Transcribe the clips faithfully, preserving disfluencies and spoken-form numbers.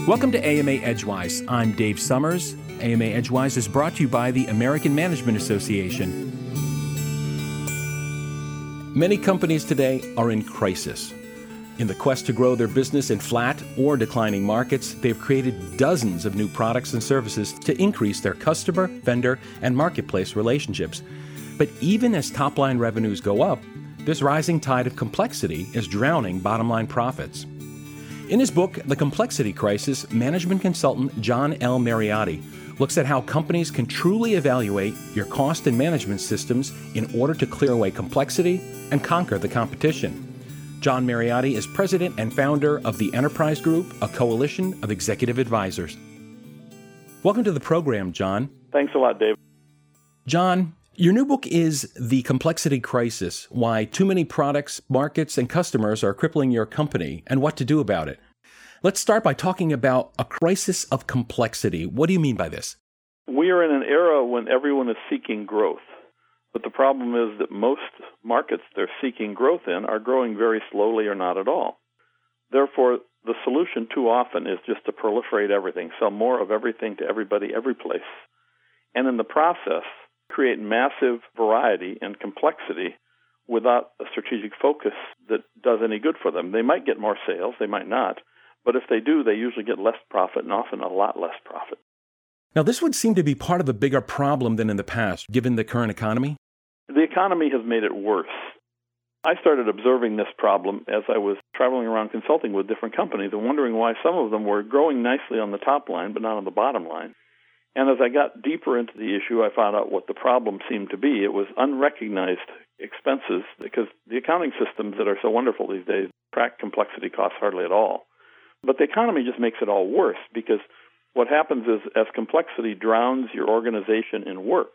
Welcome to A M A Edgewise. I'm Dave Summers. A M A Edgewise is brought to you by the American Management Association. Many companies today are in crisis. In the quest to grow their business in flat or declining markets, they've created dozens of new products and services to increase their customer, vendor, and marketplace relationships. But even as top-line revenues go up, this rising tide of complexity is drowning bottom-line profits. In his book, The Complexity Crisis, management consultant John L. Mariotti looks at how companies can truly evaluate your cost and management systems in order to clear away complexity and conquer the competition. John Mariotti is president and founder of the Enterprise Group, a coalition of executive advisors. Welcome to the program, John. Thanks a lot, Dave. John, your new book is The Complexity Crisis, Why Too Many Products, Markets, and Customers Are Crippling Your Company, and What to Do About It. Let's start by talking about a crisis of complexity. What do you mean by this? We are in an era when everyone is seeking growth. But the problem is that most markets they're seeking growth in are growing very slowly or not at all. Therefore, the solution too often is just to proliferate everything, sell more of everything to everybody, every place. And in the process, create massive variety and complexity without a strategic focus that does any good for them. They might get more sales, they might not, but if they do, they usually get less profit and often a lot less profit. Now, this would seem to be part of a bigger problem than in the past, given the current economy. The economy has made it worse. I started observing this problem as I was traveling around consulting with different companies and wondering why some of them were growing nicely on the top line, but not on the bottom line. And as I got deeper into the issue, I found out what the problem seemed to be. It was unrecognized expenses, because the accounting systems that are so wonderful these days track complexity costs hardly at all. But the economy just makes it all worse, because what happens is as complexity drowns your organization in work,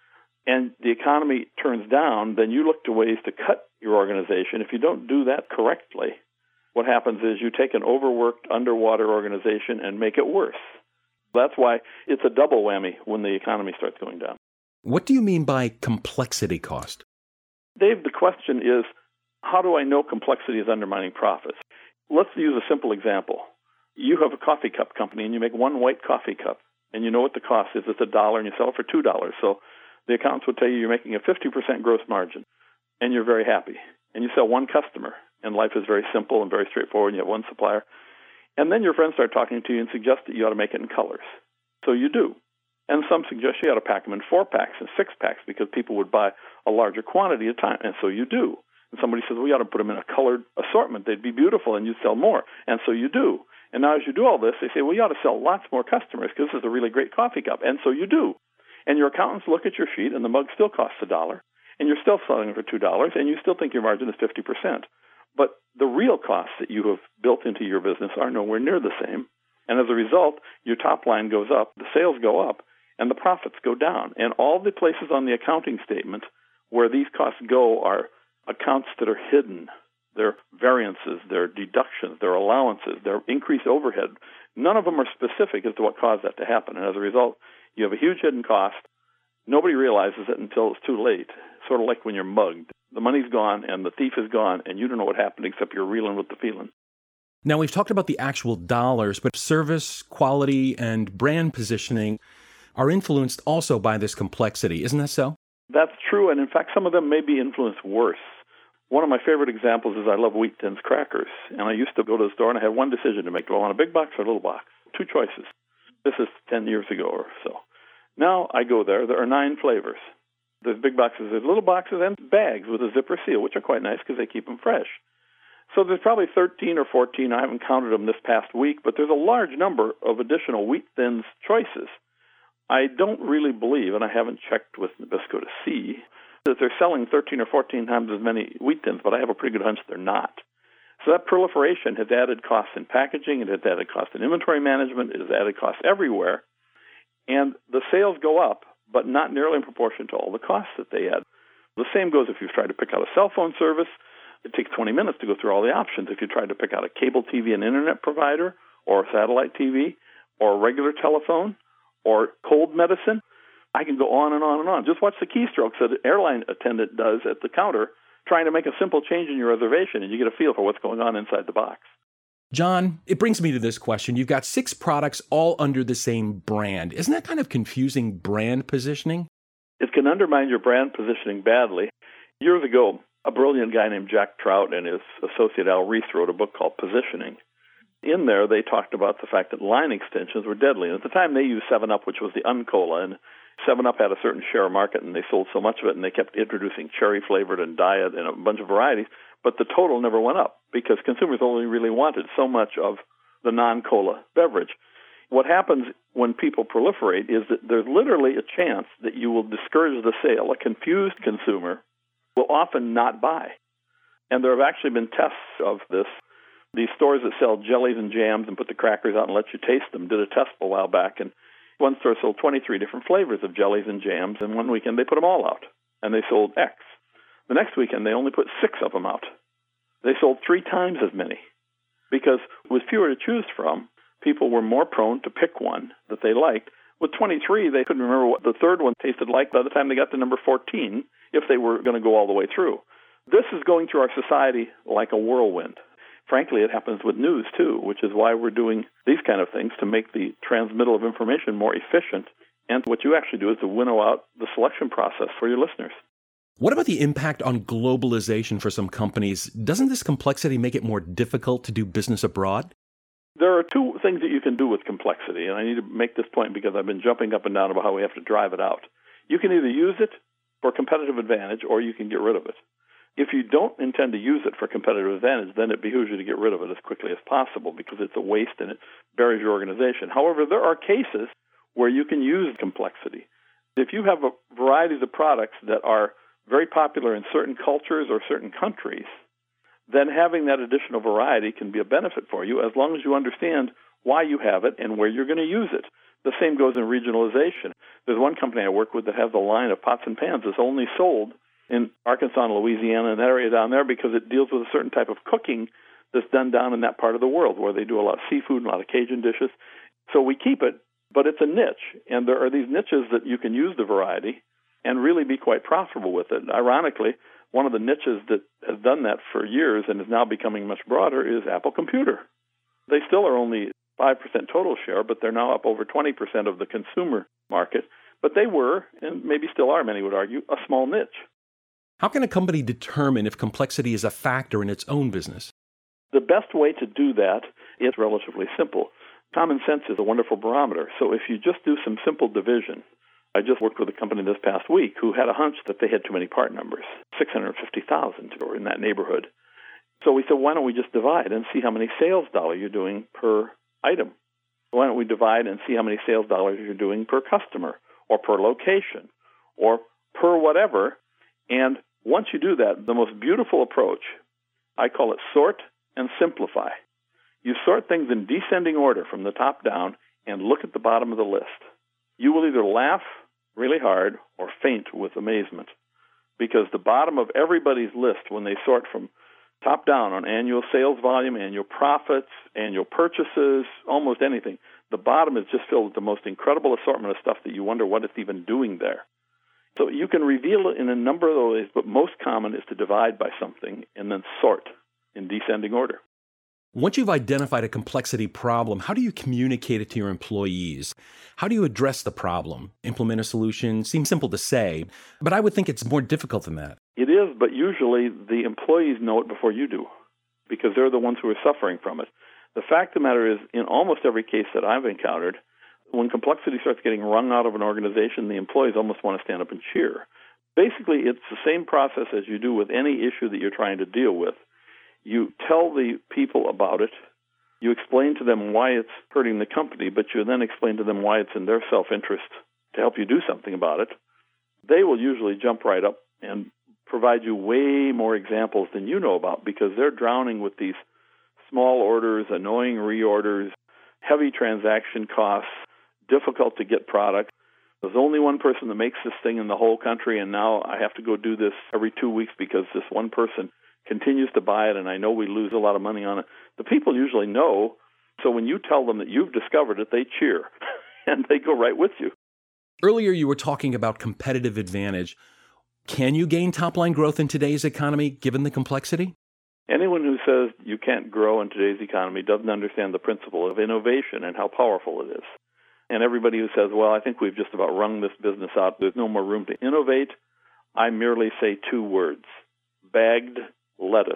and the economy turns down, then you look to ways to cut your organization. If you don't do that correctly, what happens is you take an overworked, underwater organization and make it worse. That's why it's a double whammy when the economy starts going down. What do you mean by complexity cost? Dave, the question is, how do I know complexity is undermining profits? Let's use a simple example. You have a coffee cup company and you make one white coffee cup, and you know what the cost is. It's a dollar and you sell it for two dollars. So the accountants will tell you you're making a fifty percent gross margin, and you're very happy. And you sell one customer, and life is very simple and very straightforward, and you have one supplier. And then your friends start talking to you and suggest that you ought to make it in colors. So you do. And some suggest you ought to pack them in four packs and six packs because people would buy a larger quantity at a time. And so you do. And somebody says, well, we ought to put them in a colored assortment. They'd be beautiful and you'd sell more. And so you do. And now as you do all this, they say, well, you ought to sell lots more customers because this is a really great coffee cup. And so you do. And your accountants look at your sheet and the mug still costs a dollar. And you're still selling it for two dollars and you still think your margin is fifty percent. But the real costs that you have built into your business are nowhere near the same. And as a result, your top line goes up, the sales go up, and the profits go down. And all the places on the accounting statement where these costs go are accounts that are hidden. They're variances, they're deductions, they're allowances, they're increased overhead. None of them are specific as to what caused that to happen. And as a result, you have a huge hidden cost. Nobody realizes it until it's too late, sort of like when you're mugged. The money's gone and the thief is gone, and you don't know what happened except you're reeling with the feeling. Now, we've talked about the actual dollars, but service, quality, and brand positioning are influenced also by this complexity. Isn't that so? That's true, and in fact, some of them may be influenced worse. One of my favorite examples is I love Wheat Thins crackers, and I used to go to the store and I had one decision to make. Do I want a big box or a little box? Two choices. This is ten years ago or so. Now I go there. There are nine flavors. There's big boxes, there's little boxes, and bags with a zipper seal, which are quite nice because they keep them fresh. So there's probably thirteen or fourteen, I haven't counted them this past week, but there's a large number of additional Wheat Thins choices. I don't really believe, and I haven't checked with Nabisco to see, that they're selling thirteen or fourteen times as many Wheat Thins, but I have a pretty good hunch they're not. So that proliferation has added costs in packaging, it has added costs in inventory management, it has added costs everywhere, and the sales go up, but not nearly in proportion to all the costs that they add. The same goes if you've tried to pick out a cell phone service. It takes twenty minutes to go through all the options. If you tried to pick out a cable T V and internet provider, or a satellite T V, or a regular telephone, or cold medicine, I can go on and on and on. Just watch the keystrokes that an airline attendant does at the counter trying to make a simple change in your reservation, and you get a feel for what's going on inside the box. John, it brings me to this question. You've got six products all under the same brand. Isn't that kind of confusing brand positioning? It can undermine your brand positioning badly. Years ago, a brilliant guy named Jack Trout and his associate Al Reese wrote a book called Positioning. In there, they talked about the fact that line extensions were deadly. And at the time, they used seven up, which was the Uncola, and seven up had a certain share of market, and they sold so much of it, and they kept introducing cherry-flavored and diet and a bunch of varieties, but the total never went up because consumers only really wanted so much of the non-cola beverage. What happens when people proliferate is that there's literally a chance that you will discourage the sale. A confused consumer will often not buy. And there have actually been tests of this. These stores that sell jellies and jams and put the crackers out and let you taste them did a test a while back, and one store sold twenty-three different flavors of jellies and jams, and one weekend they put them all out, and they sold X. The next weekend they only put six of them out. They sold three times as many, because with fewer to choose from, people were more prone to pick one that they liked. With twenty-three, they couldn't remember what the third one tasted like by the time they got to number fourteen, if they were going to go all the way through. This is going through our society like a whirlwind. Frankly, it happens with news, too, which is why we're doing these kind of things to make the transmittal of information more efficient. And what you actually do is to winnow out the selection process for your listeners. What about the impact on globalization for some companies? Doesn't this complexity make it more difficult to do business abroad? There are two things that you can do with complexity, and I need to make this point because I've been jumping up and down about how we have to drive it out. You can either use it for competitive advantage or you can get rid of it. If you don't intend to use it for competitive advantage, then it behooves you to get rid of it as quickly as possible because it's a waste and it buries your organization. However, there are cases where you can use complexity. If you have a varieties of products that are very popular in certain cultures or certain countries, then having that additional variety can be a benefit for you as long as you understand why you have it and where you're going to use it. The same goes in regionalization. There's one company I work with that has a line of pots and pans that's only sold in Arkansas and Louisiana and that area down there because it deals with a certain type of cooking that's done down in that part of the world where they do a lot of seafood and a lot of Cajun dishes. So we keep it, but it's a niche, and there are these niches that you can use the variety and really be quite profitable with it. Ironically, one of the niches that has done that for years and is now becoming much broader is Apple Computer. They still are only five percent total share, but they're now up over twenty percent of the consumer market. But they were, and maybe still are, many would argue, a small niche. How can a company determine if complexity is a factor in its own business? The best way to do that is relatively simple. Common sense is a wonderful barometer. So if you just do some simple division, I just worked with a company this past week who had a hunch that they had too many part numbers, six hundred fifty thousand or in that neighborhood. So we said, why don't we just divide and see how many sales dollars you're doing per item? Why don't we divide and see how many sales dollars you're doing per customer or per location or per whatever? And once you do that, the most beautiful approach, I call it sort and simplify. You sort things in descending order from the top down and look at the bottom of the list. You will either laugh really hard or faint with amazement because the bottom of everybody's list, when they sort from top down on annual sales volume, annual profits, annual purchases, almost anything, the bottom is just filled with the most incredible assortment of stuff that you wonder what it's even doing there. So you can reveal it in a number of ways, but most common is to divide by something and then sort in descending order. Once you've identified a complexity problem, how do you communicate it to your employees? How do you address the problem? Implement a solution? Seems simple to say, but I would think it's more difficult than that. It is, but usually the employees know it before you do because they're the ones who are suffering from it. The fact of the matter is, in almost every case that I've encountered, when complexity starts getting wrung out of an organization, the employees almost want to stand up and cheer. Basically, it's the same process as you do with any issue that you're trying to deal with. You tell the people about it. You explain to them why it's hurting the company, but you then explain to them why it's in their self-interest to help you do something about it. They will usually jump right up and provide you way more examples than you know about because they're drowning with these small orders, annoying reorders, heavy transaction costs, difficult to get product. There's only one person that makes this thing in the whole country, and now I have to go do this every two weeks because this one person continues to buy it, and I know we lose a lot of money on it. The people usually know, so when you tell them that you've discovered it, they cheer, and they go right with you. Earlier, you were talking about competitive advantage. Can you gain top-line growth in today's economy, given the complexity? Anyone who says you can't grow in today's economy doesn't understand the principle of innovation and how powerful it is. And everybody who says, well, I think we've just about wrung this business out, there's no more room to innovate, I merely say two words: bagged lettuce.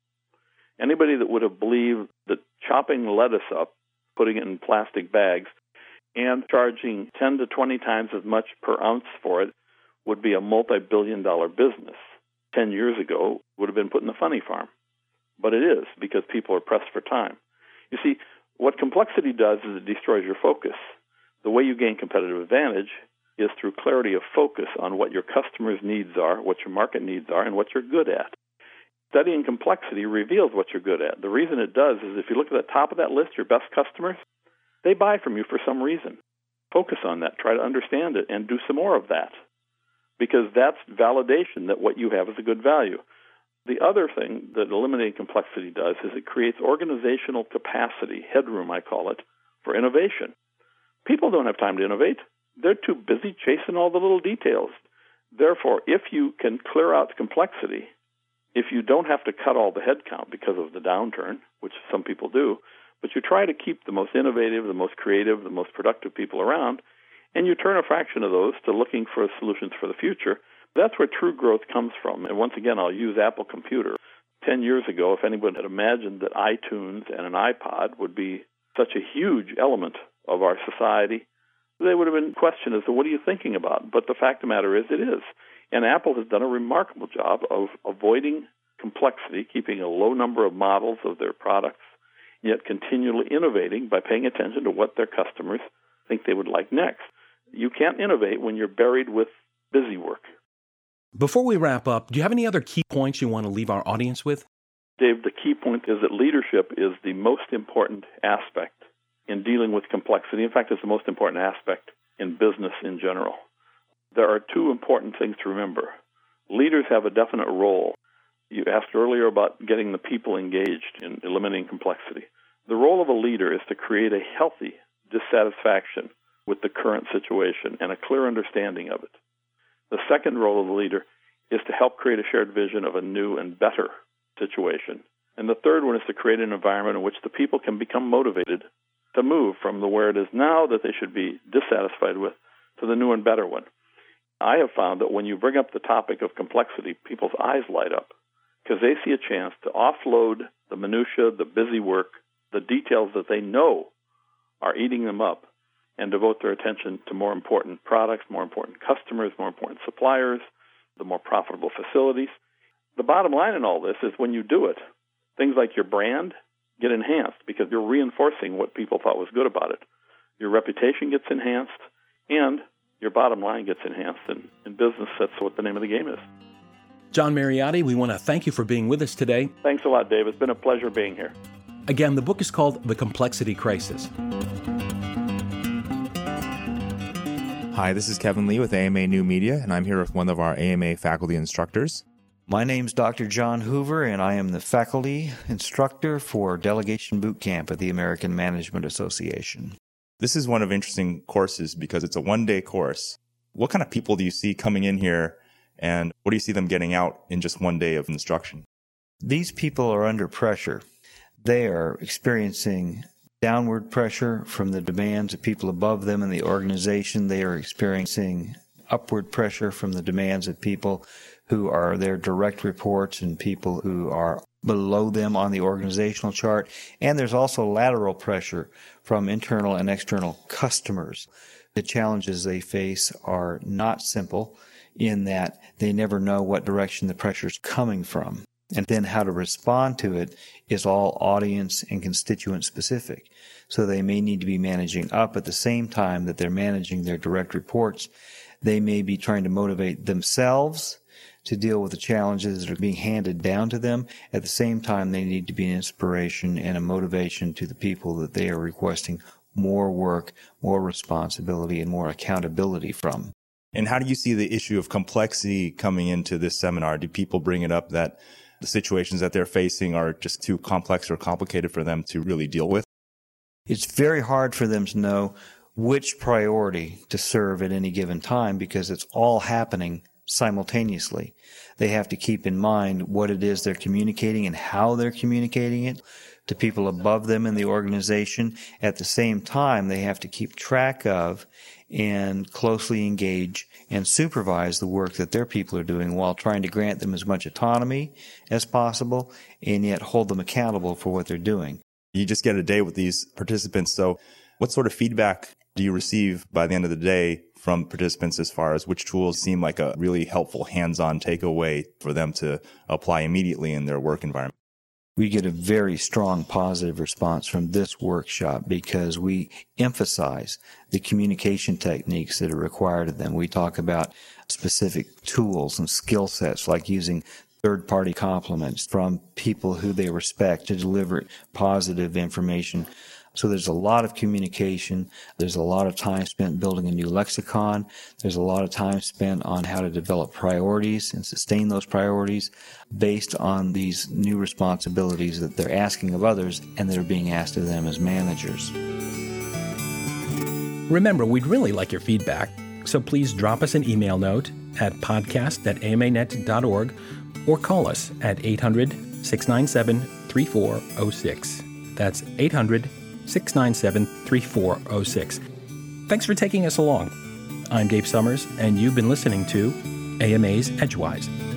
Anybody that would have believed that chopping lettuce up, putting it in plastic bags, and charging ten to twenty times as much per ounce for it would be a multi-billion dollar business ten years ago would have been put in the funny farm. But it is, because people are pressed for time. You see, what complexity does is it destroys your focus. The way you gain competitive advantage is through clarity of focus on what your customers' needs are, what your market needs are, and what you're good at. Studying complexity reveals what you're good at. The reason it does is if you look at the top of that list, your best customers, they buy from you for some reason. Focus on that. Try to understand it and do some more of that, because that's validation that what you have is a good value. The other thing that eliminating complexity does is it creates organizational capacity, headroom I call it, for innovation. People don't have time to innovate. They're too busy chasing all the little details. Therefore, if you can clear out complexity, if you don't have to cut all the headcount because of the downturn, which some people do, but you try to keep the most innovative, the most creative, the most productive people around, and you turn a fraction of those to looking for solutions for the future, that's where true growth comes from. And once again, I'll use Apple Computer. Ten years ago, if anyone had imagined that iTunes and an iPod would be such a huge element of our society, they would have been questioned as to what are you thinking about? But the fact of the matter is it is. And Apple has done a remarkable job of avoiding complexity, keeping a low number of models of their products, yet continually innovating by paying attention to what their customers think they would like next. You can't innovate when you're buried with busy work. Before we wrap up, do you have any other key points you want to leave our audience with? Dave, the key point is that leadership is the most important aspect in dealing with complexity. In fact, it's the most important aspect in business in general. There are two important things to remember. Leaders have a definite role. You asked earlier about getting the people engaged in eliminating complexity. The role of a leader is to create a healthy dissatisfaction with the current situation and a clear understanding of it. The second role of the leader is to help create a shared vision of a new and better situation. And the third one is to create an environment in which the people can become motivated to move from the where it is now that they should be dissatisfied with to the new and better one. I have found that when you bring up the topic of complexity, people's eyes light up because they see a chance to offload the minutia, the busy work, the details that they know are eating them up, and devote their attention to more important products, more important customers, more important suppliers, the more profitable facilities. The bottom line in all this is when you do it, things like your brand get enhanced because you're reinforcing what people thought was good about it. Your reputation gets enhanced, and your bottom line gets enhanced. And in business, that's what the name of the game is. John Mariotti, we want to thank you for being with us today. Thanks a lot, Dave. It's been a pleasure being here. Again, the book is called The Complexity Crisis. Hi, this is Kevin Lee with A M A New Media, and I'm here with one of our A M A faculty instructors. My name's Doctor John Hoover, and I am the faculty instructor for Delegation Boot Camp at the American Management Association. This is one of interesting courses because it's a one-day course. What kind of people do you see coming in here, and what do you see them getting out in just one day of instruction? These people are under pressure. They are experiencing downward pressure from the demands of people above them in the organization. They are experiencing upward pressure from the demands of people who are their direct reports and people who are below them on the organizational chart. And there's also lateral pressure from internal and external customers. The challenges they face are not simple in that they never know what direction the pressure is coming from. And then how to respond to it is all audience and constituent specific. So they may need to be managing up at the same time that they're managing their direct reports. They may be trying to motivate themselves to deal with the challenges that are being handed down to them. At the same time, they need to be an inspiration and a motivation to the people that they are requesting more work, more responsibility, and more accountability from. And how do you see the issue of complexity coming into this seminar? Do people bring it up that the situations that they're facing are just too complex or complicated for them to really deal with? It's very hard for them to know which priority to serve at any given time because it's all happening simultaneously. They have to keep in mind what it is they're communicating and how they're communicating it to people above them in the organization. At the same time, they have to keep track of and closely engage and supervise the work that their people are doing while trying to grant them as much autonomy as possible and yet hold them accountable for what they're doing. You just get a day with these participants. So what sort of feedback do you receive by the end of the day from participants as far as which tools seem like a really helpful hands-on takeaway for them to apply immediately in their work environment? We get a very strong positive response from this workshop because we emphasize the communication techniques that are required of them. We talk about specific tools and skill sets like using third-party compliments from people who they respect to deliver positive information. So there's a lot of communication. There's a lot of time spent building a new lexicon. There's a lot of time spent on how to develop priorities and sustain those priorities based on these new responsibilities that they're asking of others and that are being asked of them as managers. Remember, we'd really like your feedback, so please drop us an email note at podcast at a m a net dot org or call us at eight hundred, six nine seven, three four zero six. That's eight hundred, six nine seven, three four zero six. Thanks for taking us along. I'm Dave Summers, and you've been listening to A M A's Edgewise.